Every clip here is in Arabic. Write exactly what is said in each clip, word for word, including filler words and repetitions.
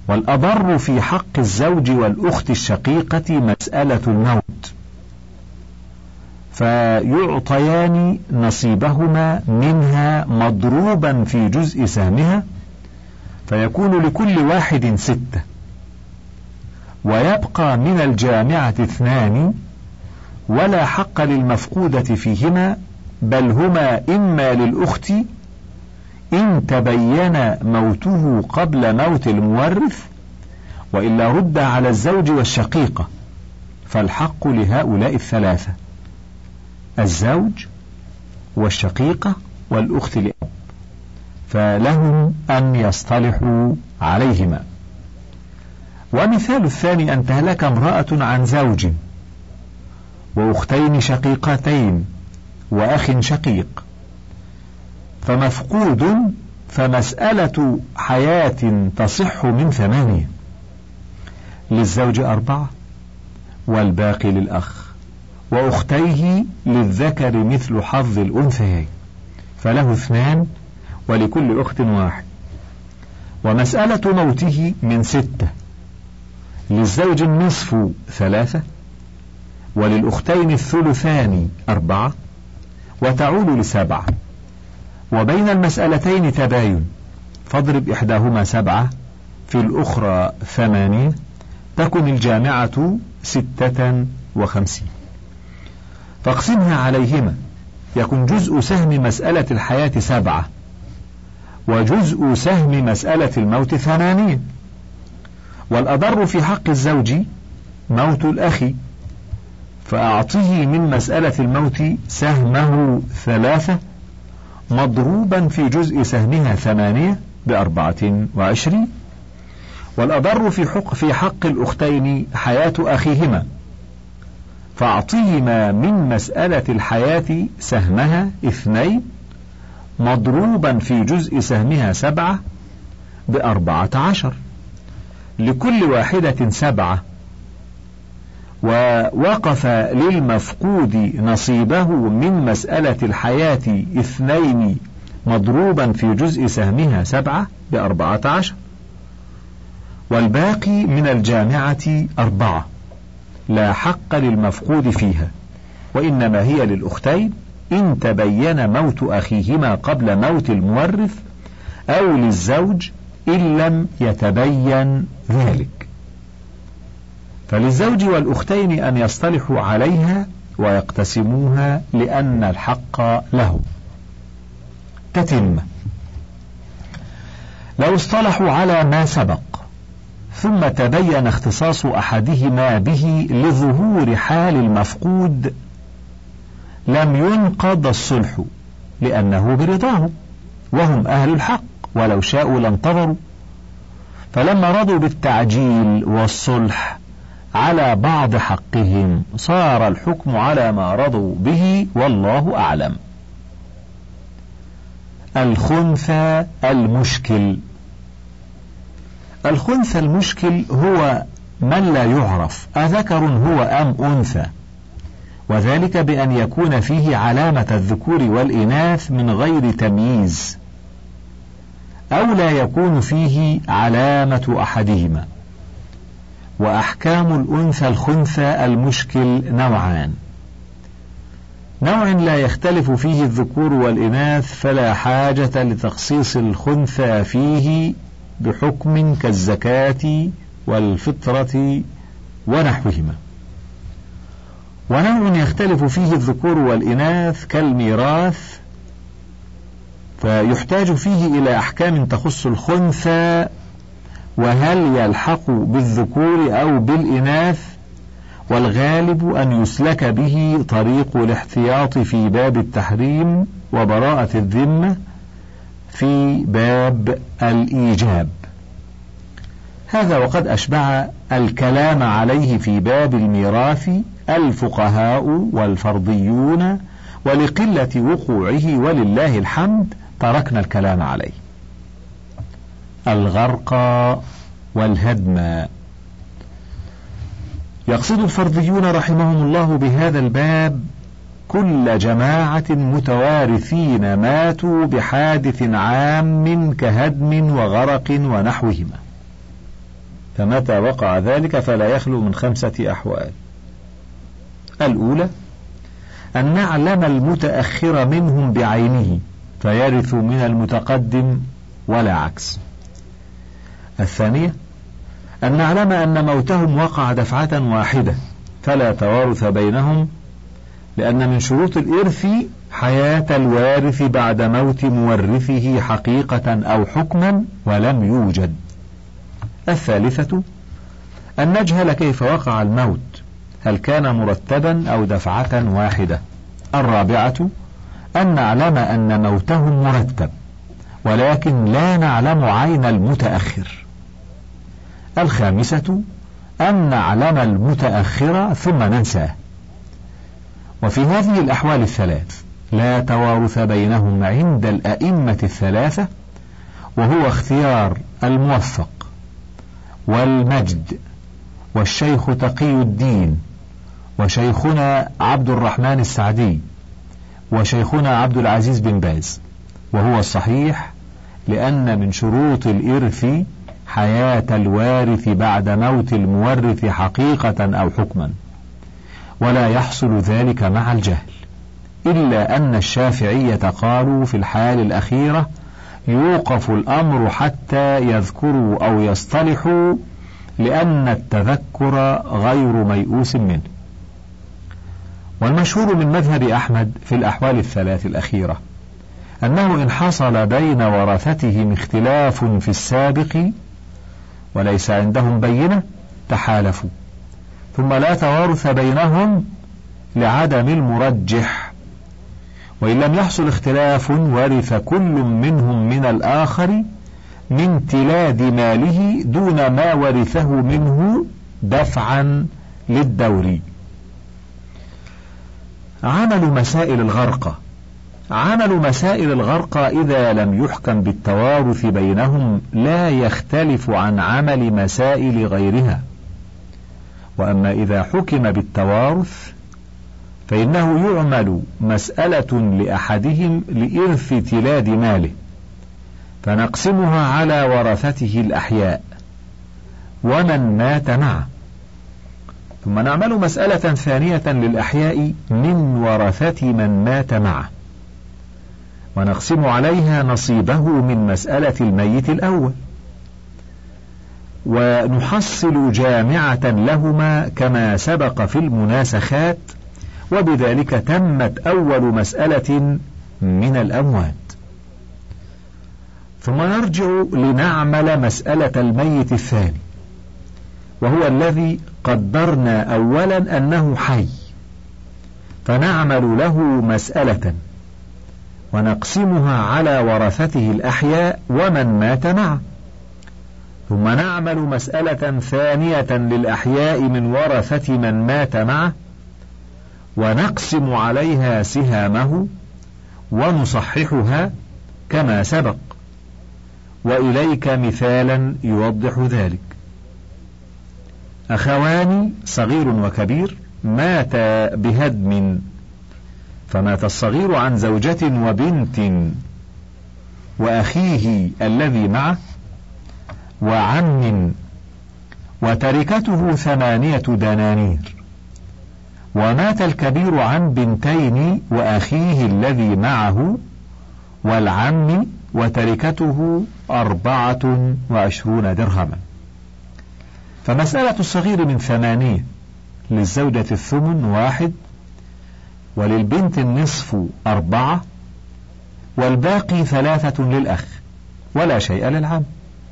والأضر في حق الزوج والأخت الشقيقة مسألة الموت، فيعطيان نصيبهما منها مضروبا في جزء سهمها، فيكون لكل واحد ستة، ويبقى من الجامعة اثنان، ولا حق للمفقودة فيهما، بل هما إما للأخت إن تبين موته قبل موت المورث، وإلا رد على الزوج والشقيقة، فالحق لهؤلاء الثلاثة: الزوج والشقيقة والأخت لأب، فلهم أن يصطلحوا عليهما. ومثال الثاني أن تهلك امرأة عن زوج وأختين شقيقتين وأخ شقيق، فمفقود فمسألة حياة تصح من ثمانية، للزوج أربعة والباقي للأخ، وأختيه للذكر مثل حظ الأنثيين، فله اثنان ولكل أخت واحد. ومسألة موته من ستة، للزوج النصف ثلاثة، وللأختين الثلثان أربعة، وتعود لسبعة. وبين المسألتين تباين، فاضرب إحداهما سبعة في الأخرى ثمانين، تكن الجامعة ستة وخمسين، فاقسمها عليهما، يكون جزء سهم مسألة الحياة سبعة، وجزء سهم مسألة الموت ثمانين. والأضر في حق الزوج موت الأخ، فأعطيه من مسألة الموت سهمه ثلاثة، مضروبا في جزء سهمها ثمانية بأربعة وعشرين. والأضر في حق, في حق الأختين حياة أخيهما، فأعطيهما من مسألة الحياة سهمها اثنين، مضروبا في جزء سهمها سبعة بأربعة عشر، لكل واحدة سبعة. ووقف للمفقود نصيبه من مسألة الحياة اثنين، مضروبا في جزء سهمها سبعة بأربعة عشر، والباقي من الجامعة أربعة، لا حق للمفقود فيها، وإنما هي للأختين إن تبين موت أخيهما قبل موت المورث، أو للزوج إن لم يتبين ذلك. فللزوج والأختين أن يصطلحوا عليها ويقتسموها، لأن الحق له. تتم: لو اصطلحوا على ما سبق ثم تبين اختصاص أحدهما به لظهور حال المفقود، لم ينقض الصلح، لأنه برضاهم، وهم أهل الحق، ولو شاءوا لانتظروا. فلما رضوا بالتعجيل والصلح على بعض حقهم، صار الحكم على ما رضوا به، والله أعلم. الخنثى المشكل. الخنثى المشكل هو من لا يعرف أذكر هو أم أنثى، وذلك بأن يكون فيه علامة الذكور والإناث من غير تمييز، أو لا يكون فيه علامة أحدهما. وأحكام الأنثى الخنثى المشكل نوعان: نوع لا يختلف فيه الذكور والإناث، فلا حاجة لتخصيص الخنثى فيه بحكم كالزكاة والفطرة ونحوهما. ونوع يختلف فيه الذكور والإناث كالميراث، فيحتاج فيه إلى أحكام تخص الخنثى، وهل يلحق بالذكور أو بالإناث، والغالب أن يسلك به طريق الاحتياط في باب التحريم وبراءة الذمة في باب الإيجاب. هذا وقد أشبع الكلام عليه في باب الميراث الفقهاء والفرضيون، ولقلة وقوعه ولله الحمد تركنا الكلام عليه. الغرق والهدم. يقصد الفرضيون رحمهم الله بهذا الباب كل جماعة متوارثين ماتوا بحادث عام كهدم وغرق ونحوهما. فمتى وقع ذلك فلا يخلو من خمسة أحوال. الأولى أن نعلم المتأخر منهم بعينه فيرث من المتقدم ولا عكس. الثانية أن نعلم أن موتهم وقع دفعة واحدة فلا توارث بينهم، لأن من شروط الإرث حياة الوارث بعد موت مورثه حقيقة أو حكما ولم يوجد. الثالثة أن نجهل كيف وقع الموت، هل كان مرتبا أو دفعة واحدة. الرابعة أن نعلم أن موتهم مرتب ولكن لا نعلم عين المتأخر. الخامسة أن نعلم المتأخر ثم ننساه. وفي هذه الأحوال الثلاث لا توارث بينهم عند الأئمة الثلاثة، وهو اختيار الموفق والمجد والشيخ تقي الدين وشيخنا عبد الرحمن السعدي وشيخنا عبد العزيز بن باز، وهو الصحيح لأن من شروط الإرث حياة الوارث بعد موت المورث حقيقة أو حكما، ولا يحصل ذلك مع الجهل، إلا أن الشافعية قالوا في الحال الأخيرة يوقف الأمر حتى يذكروا أو يصطلحوا، لأن التذكر غير ميؤوس منه. والمشهور من مذهب أحمد في الأحوال الثلاث الأخيرة أنه إن حصل بين ورثتهم اختلاف في السابق وليس عندهم بينة تحالفوا، ثم لا توارث بينهم لعدم المرجح، وإن لم يحصل اختلاف ورث كل منهم من الآخر من تلاد ماله دون ما ورثه منه دفعا للدور. عمل مسائل الغرقى عمل مسائل الغرقى إذا لم يحكم بالتوارث بينهم لا يختلف عن عمل مسائل غيرها، وأما إذا حكم بالتوارث فإنه يعمل مسألة لأحدهم لإرث تلاد ماله فنقسمها على ورثته الأحياء ومن مات معه، ثم نعمل مسألة ثانية للأحياء من ورثة من مات معه ونقسم عليها نصيبه من مسألة الميت الأول، ونحصل جامعة لهما كما سبق في المناسخات، وبذلك تمت أول مسألة من الأموات. ثم نرجع لنعمل مسألة الميت الثاني، وهو الذي قدرنا أولا أنه حي، فنعمل له مسألة ونقسمها على ورثته الأحياء ومن مات معه، ثم نعمل مسألة ثانية للأحياء من ورثة من مات معه ونقسم عليها سهامه ونصححها كما سبق، وإليك مثالا يوضح ذلك. أخوان صغير وكبير ماتا بهدم، فمات الصغير عن زوجة وبنت وأخيه الذي معه وعم، وتركته ثمانية دنانير، ومات الكبير عن بنتين وأخيه الذي معه والعم، وتركته أربعة وعشرون درهما. فمسألة الصغير من ثمانية، للزوجة الثمن واحد، وللبنت النصف أربعة، والباقي ثلاثة للأخ، ولا شيء للعم.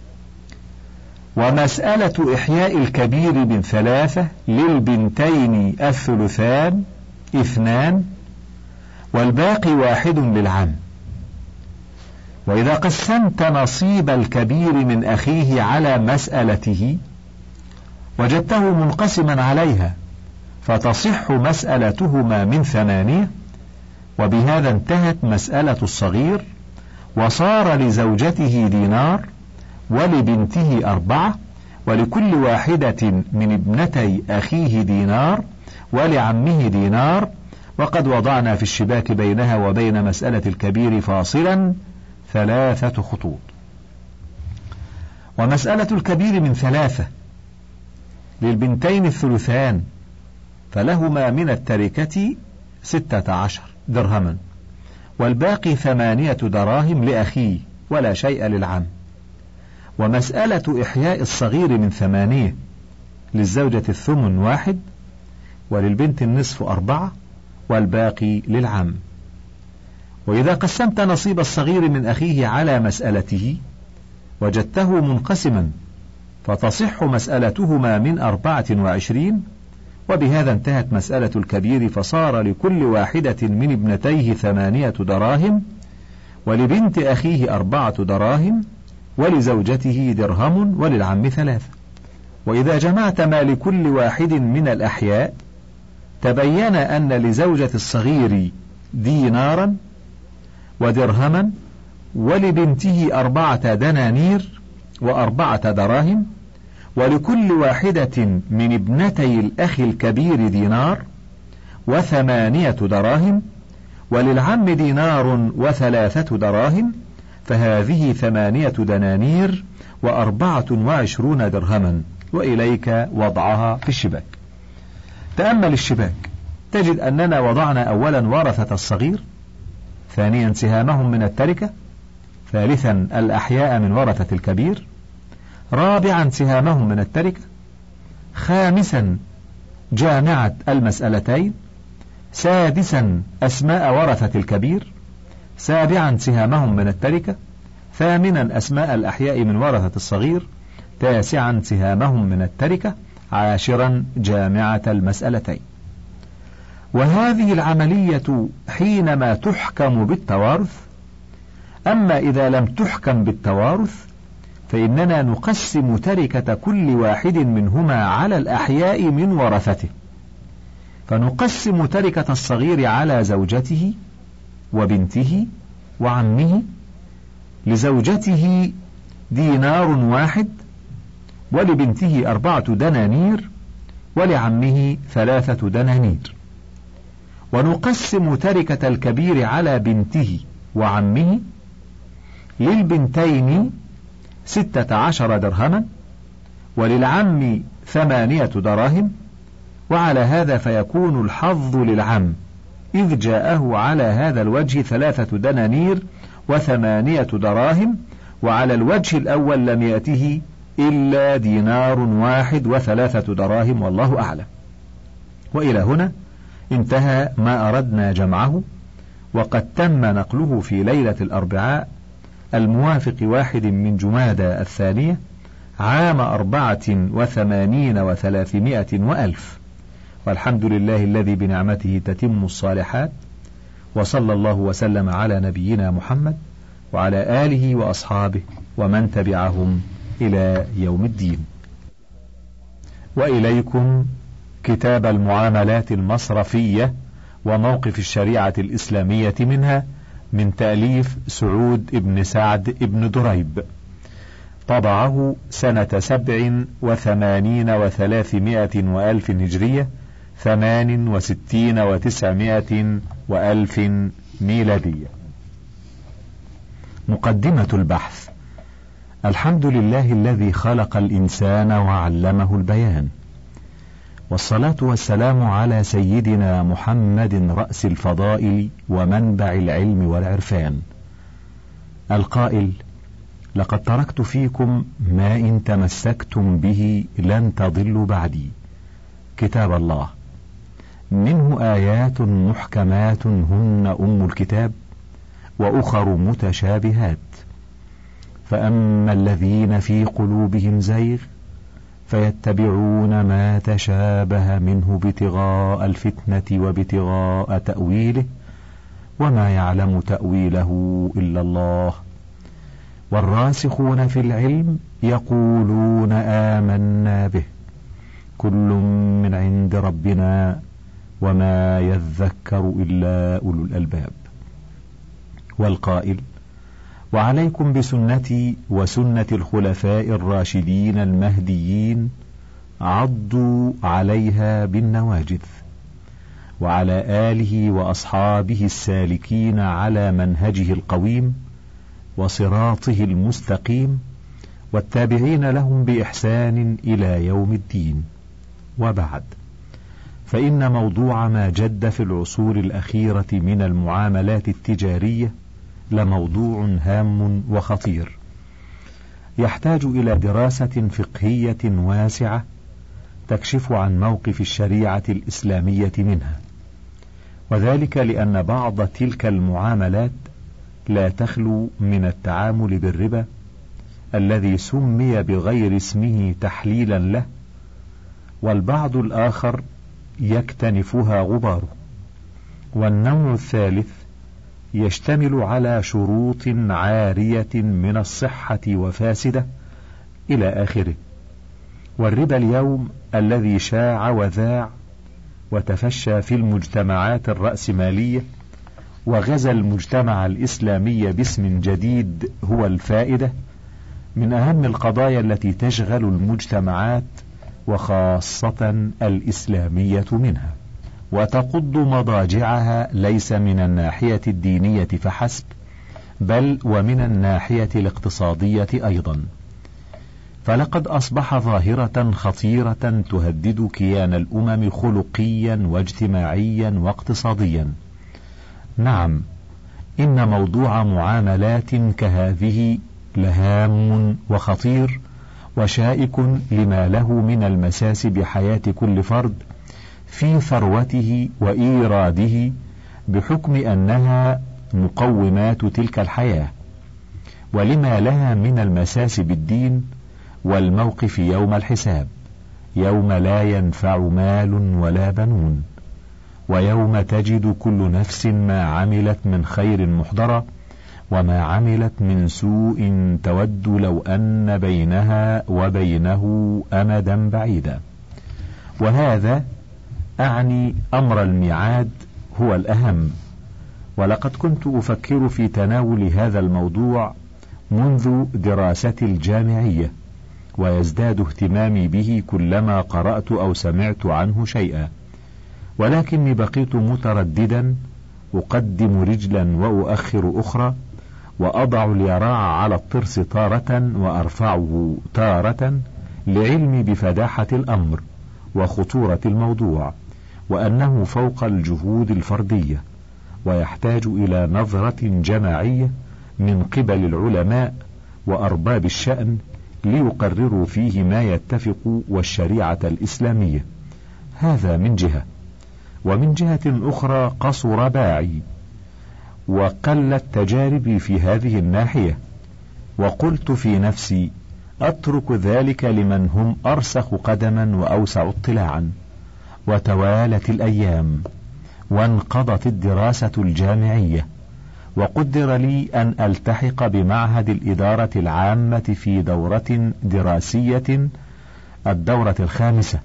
ومسألة إحياء الكبير من ثلاثة، للبنتين الثلثان اثنان، والباقي واحد للعم. وإذا قسمت نصيب الكبير من أخيه على مسألته وجدته منقسما عليها فتصح مسألتهما من ثمانية، وبهذا انتهت مسألة الصغير، وصار لزوجته دينار ولبنته أربعة، ولكل واحدة من ابنتي أخيه دينار ولعمه دينار، وقد وضعنا في الشباك بينها وبين مسألة الكبير فاصلا ثلاثة خطوط. ومسألة الكبير من ثلاثة للبنتين الثلثان، فلهما من التركة ستة عشر درهما، والباقي ثمانية دراهم لأخيه ولا شيء للعم. ومسألة إحياء الصغير من ثمانية، للزوجة الثمن واحد، وللبنت النصف أربعة، والباقي للعم. وإذا قسمت نصيب الصغير من أخيه على مسألته وجدته منقسما، فتصح مسألتهما من أربعة وعشرين، وبهذا انتهت مسألة الكبير، فصار لكل واحدة من ابنتيه ثمانية دراهم، ولبنت أخيه أربعة دراهم، ولزوجته درهم، وللعم ثلاثة. وإذا جمعت ما لكل واحد من الأحياء تبين أن لزوجة الصغير دينارا ودرهما، ولبنته أربعة دنانير وأربعة دراهم، ولكل واحدة من ابنتي الأخ الكبير دينار وثمانية دراهم، وللعم دينار وثلاثة دراهم، فهذه ثمانية دنانير وأربعة وعشرون درهما، وإليك وضعها في الشباك. تأمل الشباك، تجد أننا وضعنا أولا ورثة الصغير، ثانيا سهامهم من التركة، ثالثا الأحياء من ورثة الكبير، رابعا سهامهم من التركة، خامسا جامعة المسألتين، سادسا أسماء ورثة الكبير، سابعا سهامهم من التركة، ثامنا أسماء الأحياء من ورثة الصغير، تاسعا سهامهم من التركة، عاشرا جامعة المسألتين. وهذه العملية حينما تحكم بالتوارث. أما إذا لم تحكم بالتوارث فإننا نقسم تركة كل واحد منهما على الأحياء من ورثته، فنقسم تركة الصغير على زوجته وبنته وعمه. لزوجته دينار واحد، ولبنته أربعة دنانير، ولعمه ثلاثة دنانير. ونقسم تركة الكبير على بنته وعمه. للبنتين ستة عشر درهما، وللعم ثمانية دراهم، وعلى هذا فيكون الحظ للعم، إذ جاءه على هذا الوجه ثلاثة دنانير وثمانية دراهم، وعلى الوجه الأول لم يأته إلا دينار واحد وثلاثة دراهم، والله أعلم. وإلى هنا انتهى ما أردنا جمعه، وقد تم نقله في ليلة الأربعاء الموافق واحد من جمادى الثانية عام أربعة وثمانين وثلاثمائة وألف، والحمد لله الذي بنعمته تتم الصالحات. وصلى الله وسلم على نبينا محمد وعلى آله وأصحابه ومن تبعهم إلى يوم الدين. وإليكم كتاب المعاملات المصرفية وموقف الشريعة الإسلامية منها، من تأليف سعود ابن سعد ابن دريب، طبعه سنة سبع وثمانين وثلاثمائة وألف هجرية، ثمان وستين وتسعمائة وألف ميلادية. مقدمة البحث. الحمد لله الذي خلق الإنسان وعلمه البيان، والصلاة والسلام على سيدنا محمد رأس الفضائل ومنبع العلم والعرفان، القائل: لقد تركت فيكم ما إن تمسكتم به لن تضلوا بعدي، كتاب الله، منه آيات محكمات هن أم الكتاب، وأخر متشابهات، فأما الذين في قلوبهم زيغ فيتبعون ما تشابه منه ابتغاء الفتنة وابتغاء تأويله، وما يعلم تأويله إلا الله، والراسخون في العلم يقولون آمنا به كل من عند ربنا وما يذكر إلا أولو الألباب. والقائل: وعليكم بسنتي وسنة الخلفاء الراشدين المهديين، عضوا عليها بالنواجذ، وعلى آله وأصحابه السالكين على منهجه القويم وصراطه المستقيم، والتابعين لهم بإحسان إلى يوم الدين. وبعد، فإن موضوع ما جد في العصور الأخيرة من المعاملات التجارية لموضوع هام وخطير، يحتاج إلى دراسة فقهية واسعة تكشف عن موقف الشريعة الإسلامية منها، وذلك لأن بعض تلك المعاملات لا تخلو من التعامل بالربا الذي سمي بغير اسمه تحليلا له، والبعض الآخر يكتنفها غباره. والنوع الثالث يشتمل على شروط عارية من الصحة وفاسدة إلى آخره. والربا اليوم الذي شاع وذاع وتفشى في المجتمعات الرأسمالية وغزا المجتمع الإسلامي باسم جديد هو الفائدة، من أهم القضايا التي تشغل المجتمعات وخاصة الإسلامية منها، وتقض مضاجعها ليس من الناحية الدينية فحسب، بل ومن الناحية الاقتصادية أيضا. فلقد أصبح ظاهرة خطيرة تهدد كيان الأمم خلقيا واجتماعيا واقتصاديا. نعم، إن موضوع معاملات كهذه لهام وخطير وشائك لما له من المساس بحياة كل فرد في ثروته وإيراده، بحكم أنها مقومات تلك الحياة، ولما لها من المساس بالدين والموقف يوم الحساب، يوم لا ينفع مال ولا بنون، ويوم تجد كل نفس ما عملت من خير محضرة، وما عملت من سوء تود لو أن بينها وبينه أمدا بعيدا. وهذا أعني أمر الميعاد هو الأهم، ولقد كنت أفكر في تناول هذا الموضوع منذ دراستي الجامعية، ويزداد اهتمامي به كلما قرأت أو سمعت عنه شيئا، ولكني بقيت مترددا، أقدم رجلا وأؤخر أخرى، وأضع اليراع على الطرس تارة وأرفعه تارة، لعلمي بفداحة الأمر وخطورة الموضوع، وأنه فوق الجهود الفردية، ويحتاج إلى نظرة جماعية من قبل العلماء وأرباب الشأن ليقرروا فيه ما يتفق والشريعة الإسلامية. هذا من جهة، ومن جهة أخرى قصر باعي وقلت تجاربي في هذه الناحية، وقلت في نفسي أترك ذلك لمن هم أرسخ قدما وأوسع اطلاعا. وتوالت الأيام وانقضت الدراسة الجامعية، وقدر لي أن ألتحق بمعهد الإدارة العامة في دورة دراسية، الدورة الخامسة.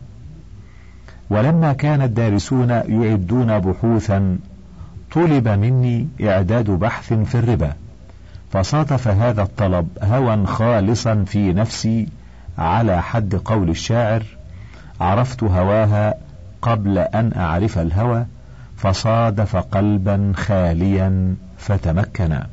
ولما كان الدارسون يعدون بحوثا طلب مني إعداد بحث في الربا، فصادف هذا الطلب هوى خالصا في نفسي، على حد قول الشاعر: عرفت هواها قبل أن أعرف الهوى، فصادف قلبا خاليا فتمكنا.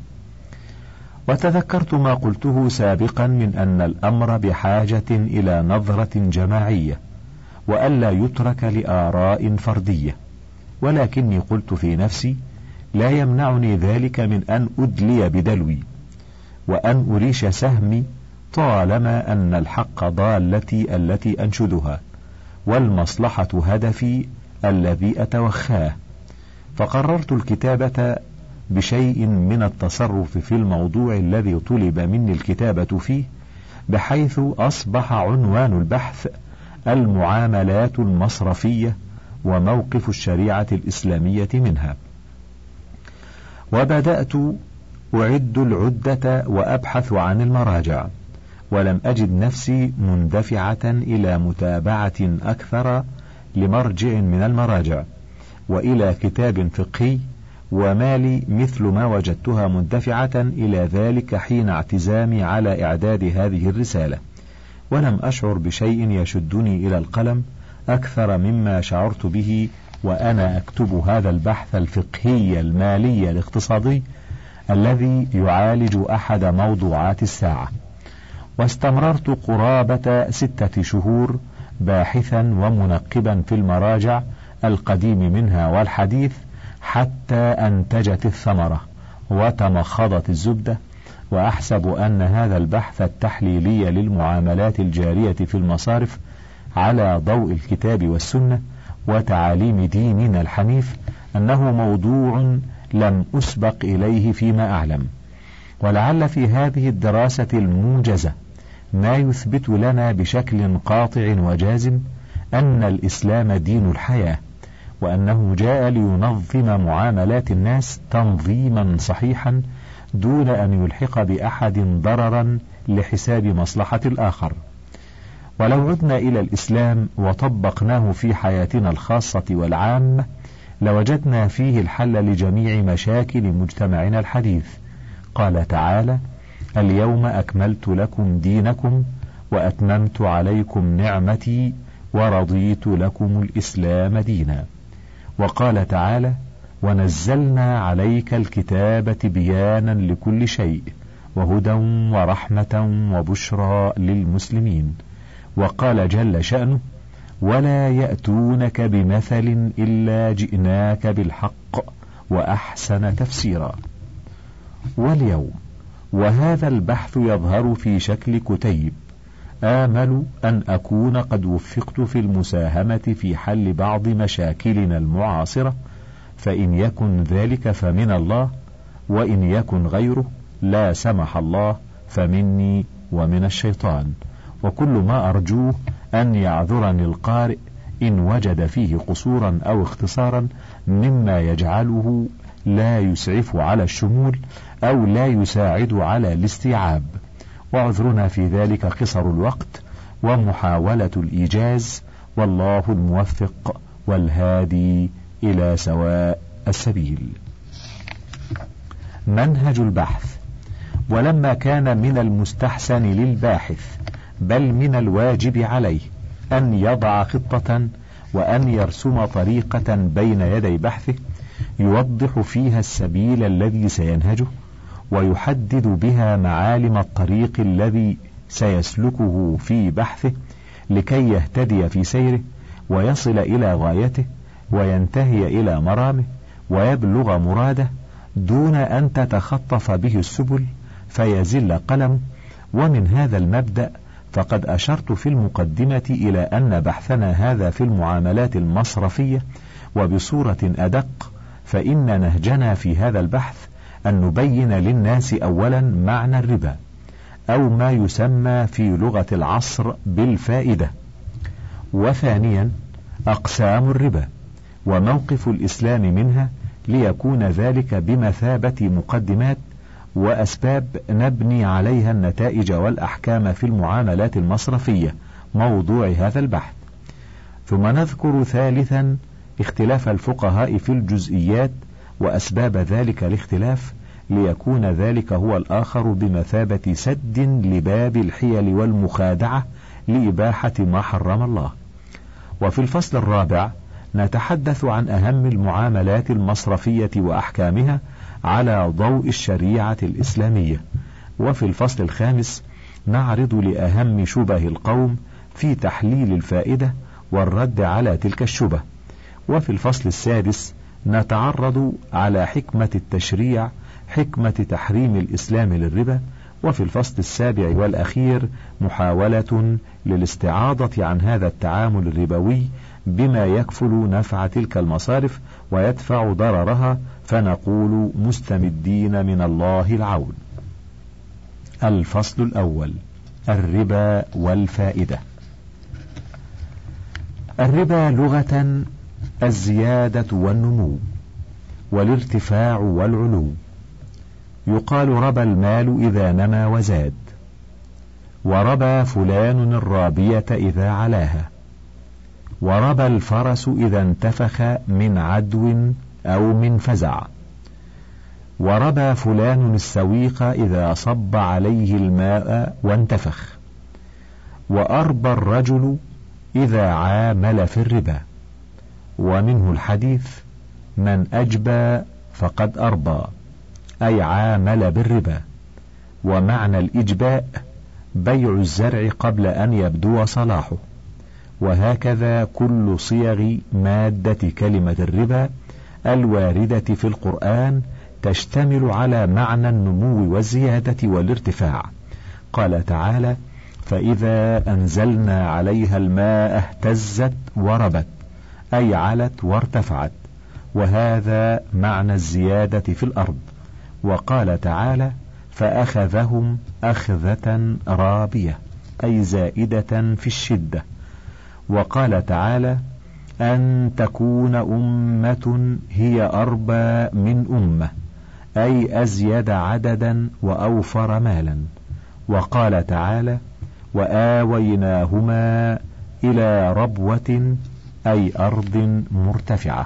وتذكرت ما قلته سابقا من أن الأمر بحاجة إلى نظرة جماعية، وألا يترك لآراء فردية، ولكني قلت في نفسي: لا يمنعني ذلك من أن أدلي بدلوي، وأن أريش سهمي، طالما أن الحق ضالتي التي أنشدها، والمصلحة هدفي الذي أتوخاه. فقررت الكتابة بشيء من التصرف في الموضوع الذي طلب مني الكتابة فيه، بحيث أصبح عنوان البحث: المعاملات المصرفية وموقف الشريعة الإسلامية منها. وبدأت أعد العدة وأبحث عن المراجع، ولم أجد نفسي مندفعة إلى متابعة أكثر لمرجع من المراجع وإلى كتاب فقهي، وما لي مثل ما وجدتها مندفعة إلى ذلك حين اعتزامي على إعداد هذه الرسالة، ولم أشعر بشيء يشدني إلى القلم أكثر مما شعرت به وأنا أكتب هذا البحث الفقهي المالي الاقتصادي الذي يعالج أحد موضوعات الساعة. واستمررت قرابة ستة شهور باحثا ومنقبا في المراجع القديم منها والحديث حتى أنتجت الثمرة وتمخضت الزبدة. وأحسب أن هذا البحث التحليلي للمعاملات الجارية في المصارف على ضوء الكتاب والسنة وتعاليم ديننا الحنيف أنه موضوع لم أسبق إليه فيما أعلم، ولعل في هذه الدراسة الموجزة ما يثبت لنا بشكل قاطع وجازم أن الإسلام دين الحياة، وأنه جاء لينظم معاملات الناس تنظيما صحيحا دون أن يلحق بأحد ضررا لحساب مصلحة الآخر. ولو عدنا إلى الإسلام وطبقناه في حياتنا الخاصة والعامة لوجدنا فيه الحل لجميع مشاكل مجتمعنا الحديث. قال تعالى: اليوم أكملت لكم دينكم وأتممت عليكم نعمتي ورضيت لكم الإسلام دينا. وقال تعالى: ونزلنا عليك الكتاب تبيانا لكل شيء وهدى ورحمة وبشرى للمسلمين. وقال جل شأنه: ولا يأتونك بمثل إلا جئناك بالحق وأحسن تفسيرا. واليوم وهذا البحث يظهر في شكل كتيب، آمل أن أكون قد وفقت في المساهمة في حل بعض مشاكلنا المعاصرة، فإن يكن ذلك فمن الله، وإن يكن غيره لا سمح الله فمني ومن الشيطان. وكل ما أرجوه أن يعذرني القارئ إن وجد فيه قصورا أو اختصارا مما يجعله لا يسعف على الشمول أو لا يساعد على الاستيعاب، وعذرنا في ذلك قصر الوقت ومحاولة الإيجاز، والله الموفق والهادي إلى سواء السبيل. منهج البحث. ولما كان من المستحسن للباحث بل من الواجب عليه أن يضع خطة وأن يرسم طريقة بين يدي بحثه يوضح فيها السبيل الذي سينهجه ويحدد بها معالم الطريق الذي سيسلكه في بحثه لكي يهتدي في سيره ويصل إلى غايته وينتهي إلى مرامه ويبلغ مراده دون أن تتخطف به السبل فيزل قلمه. ومن هذا المبدأ فقد أشرت في المقدمة إلى أن بحثنا هذا في المعاملات المصرفية، وبصورة أدق فإن نهجنا في هذا البحث أن نبين للناس أولا معنى الربا أو ما يسمى في لغة العصر بالفائدة، وثانيا أقسام الربا وموقف الإسلام منها، ليكون ذلك بمثابة مقدمات وأسباب نبني عليها النتائج والأحكام في المعاملات المصرفية موضوع هذا البحث. ثم نذكر ثالثا اختلاف الفقهاء في الجزئيات وأسباب ذلك الاختلاف، ليكون ذلك هو الآخر بمثابة سد لباب الحيل والمخادعة لإباحة ما حرم الله. وفي الفصل الرابع نتحدث عن أهم المعاملات المصرفية وأحكامها على ضوء الشريعة الإسلامية. وفي الفصل الخامس نعرض لأهم شبه القوم في تحليل الفائدة والرد على تلك الشبه. وفي الفصل السادس نتعرض على حكمة التشريع، حكمة تحريم الإسلام للربا. وفي الفصل السابع والأخير محاولة للاستعاضة عن هذا التعامل الربوي بما يكفل نفع تلك المصارف ويدفع ضررها، فنقول مستمدين من الله العون. الفصل الأول: الربا والفائدة. الربا لغة الزيادة والنمو والارتفاع والعلو. يقال ربى المال إذا نما وزاد، وربى فلان الرابية إذا علاها، وربى الفرس إذا انتفخ من عدو أو من فزع، وربى فلان السويق إذا صب عليه الماء وانتفخ، وأربى الرجل إذا عامل في الربا. ومنه الحديث: من أجبى فقد أربى، أي عامل بالربا. ومعنى الإجباء بيع الزرع قبل أن يبدو صلاحه، وهكذا كل صيغ مادة كلمة الربا الواردة في القرآن تشتمل على معنى النمو والزيادة والارتفاع. قال تعالى: فإذا أنزلنا عليها الماء اهتزت وربت، أي علت وارتفعت، وهذا معنى الزيادة في الأرض. وقال تعالى: فأخذهم أخذة رابية، أي زائدة في الشدة. وقال تعالى: أن تكون أمة هي أربى من أمة، أي أزيد عددا وأوفر مالا. وقال تعالى: وآويناهما إلى ربوة، أي أرض مرتفعة.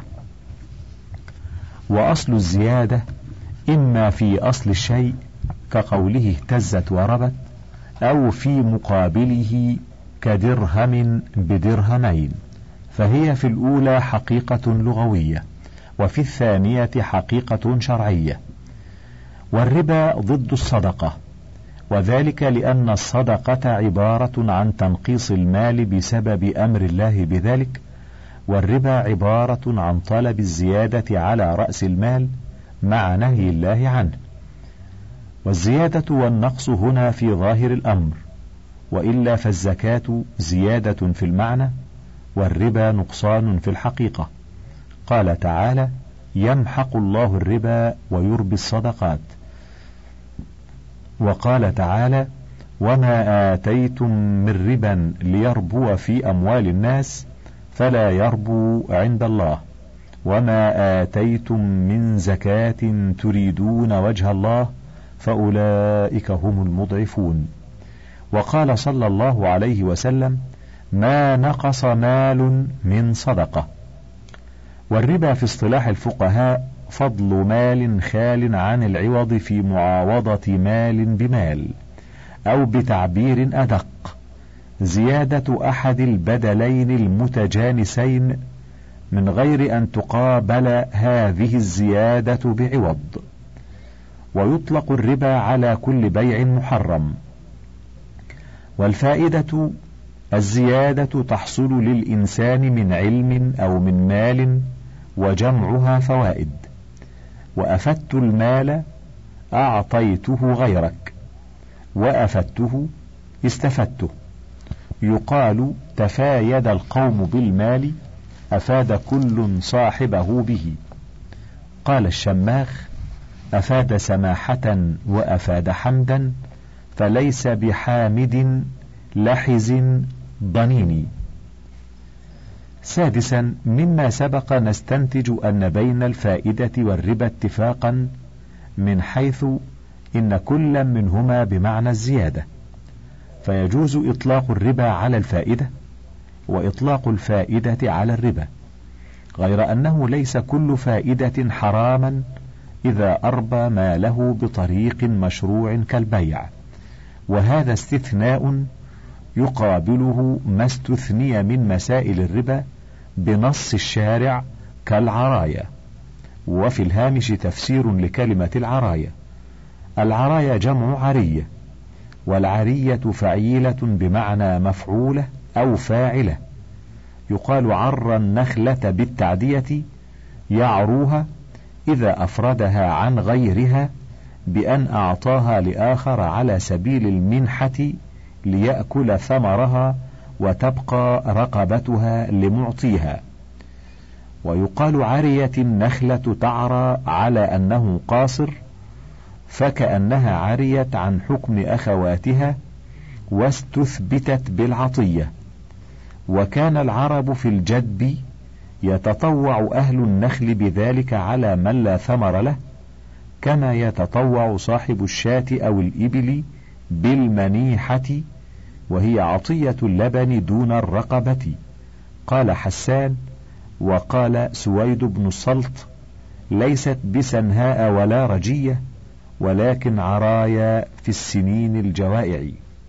وأصل الزيادة إما في أصل الشيء كقوله اهتزت وربت، أو في مقابله كدرهم بدرهمين، فهي في الأولى حقيقة لغوية، وفي الثانية حقيقة شرعية. والربا ضد الصدقة، وذلك لأن الصدقة عبارة عن تنقيص المال بسبب أمر الله بذلك، والربا عبارة عن طلب الزيادة على رأس المال مع نهي الله عنه. والزيادة والنقص هنا في ظاهر الأمر، وإلا فالزكاة زيادة في المعنى، والربا نقصان في الحقيقة. قال تعالى: يمحق الله الربا ويربي الصدقات. وقال تعالى: وما آتيتم من ربا ليربو في أموال الناس فلا يربو عند الله، وما آتيتم من زكاة تريدون وجه الله فأولئك هم المضعفون. وقال صلى الله عليه وسلم: ما نقص مال من صدقة. والربا في اصطلاح الفقهاء فضل مال خال عن العوض في معاوضة مال بمال، أو بتعبير أدق زيادة أحد البدلين المتجانسين من غير أن تقابل هذه الزيادة بعوض. ويطلق الربا على كل بيع محرم. والفائدة الزيادة تحصل للإنسان من علم أو من مال، وجمعها فوائد. وأفدت المال أعطيته غيرك، وأفدته استفدته. يقال: تفايد القوم بالمال، أفاد كل صاحبه به. قال الشماخ: أفاد سماحة وأفاد حمدا، فليس بحامد لحز ضنين. سادسا، مما سبق نستنتج أن بين الفائدة والربا اتفاقا، من حيث إن كل منهما بمعنى الزيادة، فيجوز إطلاق الربا على الفائدة، وإطلاق الفائدة على الربا، غير أنه ليس كل فائدة حراما إذا أربى ماله بطريق مشروع كالبيع، وهذا استثناء يقابله ما استثني من مسائل الربا بنص الشارع كالعرايا. وفي الهامش تفسير لكلمة العرايا: العرايا جمع عرية، والعرية فعيلة بمعنى مفعولة أو فاعلة. يقال عر النخلة بالتعدية، يعروها إذا أفردها عن غيرها بأن أعطاها لآخر على سبيل المنحة ليأكل ثمرها وتبقى رقبتها لمعطيها. ويقال عريت النخلة تعرى على أنه قاصر، فكأنها عريت عن حكم أخواتها واستثبتت بالعطية. وكان العرب في الجدب يتطوع أهل النخل بذلك على من لا ثمر له، كما يتطوع صاحب الشاة أو الإبل بالمنيحة، وهي عطية اللبن دون الرقبة. قال حسان: وقال سويد بن السلط: ليست بسنهاء ولا رجية، ولكن عرايا في السنين الجوائع.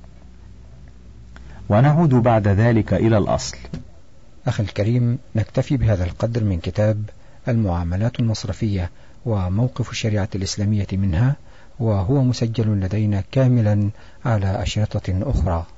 ونعود بعد ذلك إلى الأصل. أخي الكريم، نكتفي بهذا القدر من كتاب المعاملات المصرفية وموقف الشريعة الإسلامية منها، وهو مسجل لدينا كاملا على أشرطة أخرى.